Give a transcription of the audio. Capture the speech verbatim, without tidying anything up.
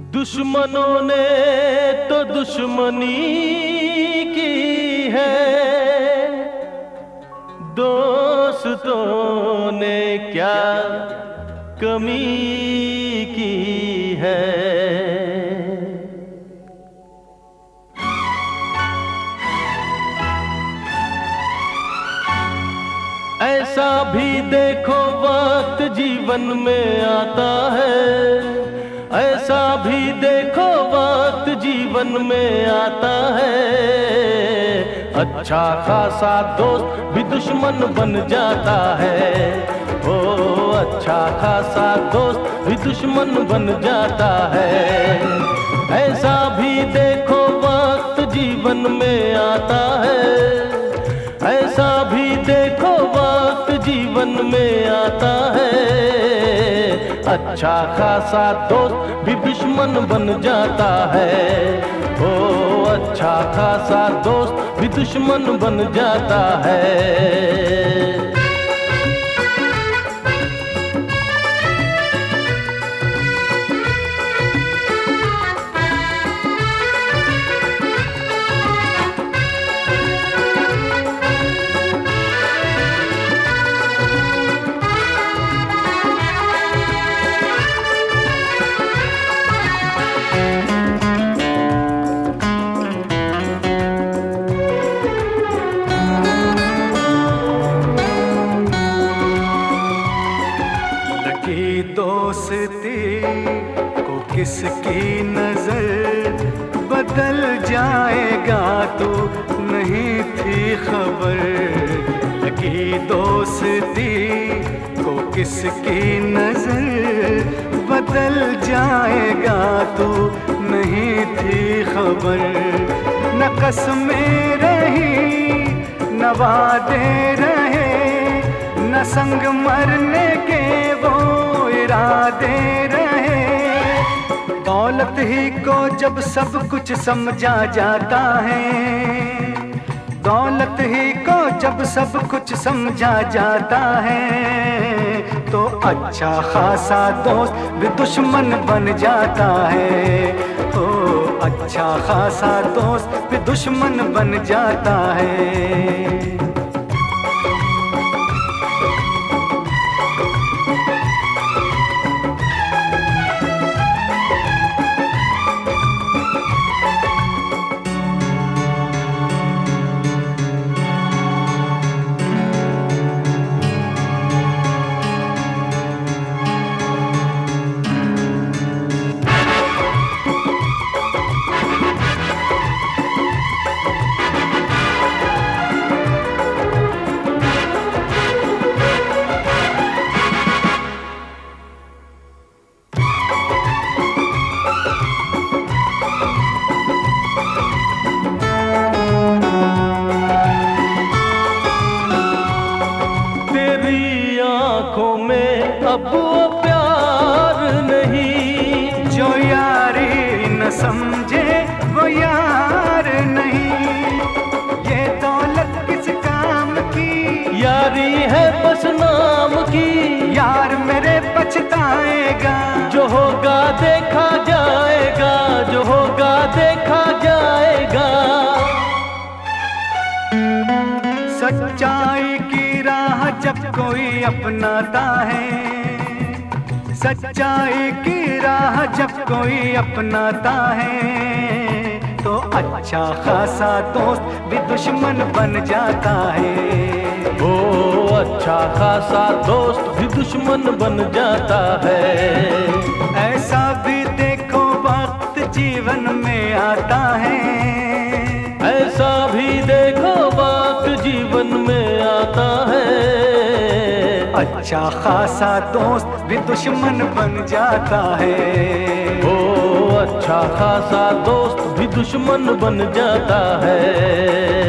दुश्मनों ने तो दुश्मनी की है, दोस्तों ने क्या कमी की है। ऐसा भी देखो वक्त जीवन में आता है, ऐसा भी देखो वक्त जीवन में आता है। अच्छा खासा दोस्त भी दुश्मन बन जाता है, ओ अच्छा खासा दोस्त भी दुश्मन बन जाता है। ऐसा भी देखो वक्त जीवन में आता है, ऐसा भी देखो वक्त जीवन में आता है। अच्छा खासा दोस्त भी दुश्मन बन जाता है, ओ अच्छा खासा दोस्त भी दुश्मन बन जाता है। दोस्ती को किसकी नजर बदल जाएगा तो नहीं थी खबर। लगी दोस्ती को किसकी नजर बदल जाएगा तो नहीं थी खबर। न कसमें रही न वादे रहे, न संग मरने के वो इरादे रहे। दौलत ही को जब सब कुछ समझा जाता है, दौलत ही को जब सब कुछ समझा जाता है, तो अच्छा खासा दोस्त भी दुश्मन बन जाता है। ओ अच्छा खासा दोस्त भी दुश्मन बन जाता है। अब वो प्यार नहीं, जो यारी न समझे वो यार नहीं। ये दौलत किस काम की, यारी है बस नाम की। यार मेरे पछताएगा, जो होगा देखा जाएगा, जो होगा देखा जाएगा। सच्चाई की राह जब कोई अपनाता है, सच्चाई की राह जब कोई अपनाता है, तो अच्छा खासा दोस्त भी दुश्मन बन जाता है। ओ अच्छा खासा दोस्त भी दुश्मन बन जाता है। ऐसा भी देखो वक्त जीवन में आता है, ऐसा भी देखो वक्त जीवन में आता है। अच्छा खासा दोस्त भी दुश्मन बन जाता है। ओ अच्छा खासा दोस्त भी दुश्मन बन जाता है।